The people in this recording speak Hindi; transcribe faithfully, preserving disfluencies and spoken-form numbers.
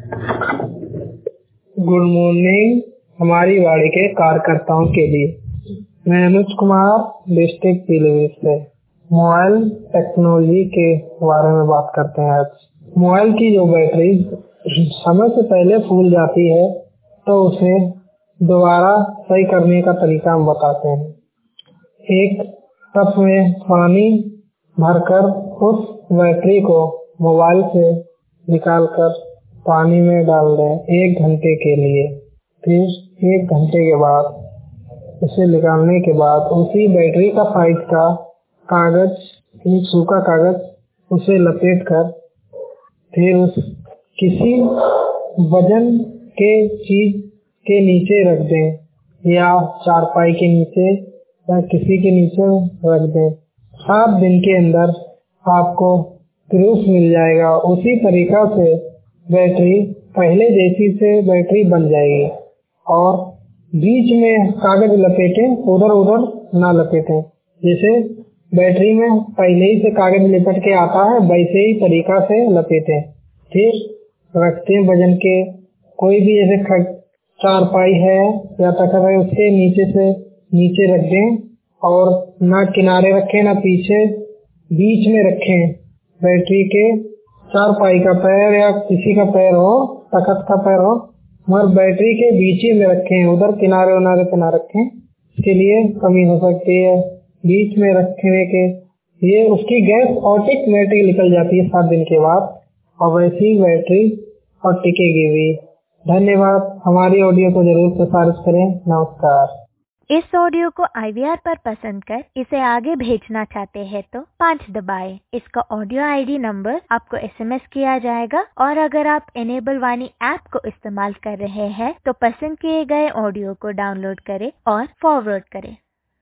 गुड मॉर्निंग हमारी वाड़ी के कार्यकर्ताओं के लिए। मैं अनुज कुमार डिस्ट्रिक्ट पीलीभीत से मोबाइल टेक्नोलॉजी के बारे में बात करते हैं। आज मोबाइल की जो बैटरी समय से पहले फूल जाती है तो उसे दोबारा सही करने का तरीका हम बताते हैं। एक टब में पानी भरकर उस बैटरी को मोबाइल से निकालकर पानी में डाल दें एक घंटे के लिए। फिर एक घंटे के बाद इसे निकालने के बाद उसी बैटरी का साइज का कागज, एक सूखा कागज, उसे लपेट कर फिर उस किसी वजन के चीज के नीचे रख दें या चारपाई के नीचे या किसी के नीचे रख दें। सात दिन के अंदर आपको प्रूफ मिल जाएगा। उसी तरीका से बैटरी पहले जैसी से बैटरी बन जाएगी। और बीच में कागज लपेटें, उधर उधर ना लपेटें। जैसे बैटरी में पहले ही से कागज लिपट के आता है वैसे ही तरीका से लपेटें। फिर रखते हैं वजन के कोई भी जैसे चारपाई है या तखत है उसके नीचे से नीचे रख दें और ना किनारे रखें ना पीछे, बीच में रखें। बैटरी के चारपाई का पैर या किसी का पैर हो, तखत का पैर हो, मगर बैटरी के बीच ही में रखें, उधर किनारे उनारे पे ना रखें। इसके लिए कमी हो सकती है। बीच में रखने के ये उसकी गैस ऑटोमेटिक निकल जाती है सात दिन के बाद और वैसी बैटरी और टिकेगी भी। धन्यवाद। हमारी ऑडियो को जरूर प्रसारित करें। नमस्कार। इस ऑडियो को आई वी आर पर पसंद कर इसे आगे भेजना चाहते हैं तो पाँच दबाएं। इसका ऑडियो आई डी नंबर आपको एस एम एस किया जाएगा और अगर आप इनेबल वाणी ऐप को इस्तेमाल कर रहे हैं तो पसंद किए गए ऑडियो को डाउनलोड करें और फॉरवर्ड करें।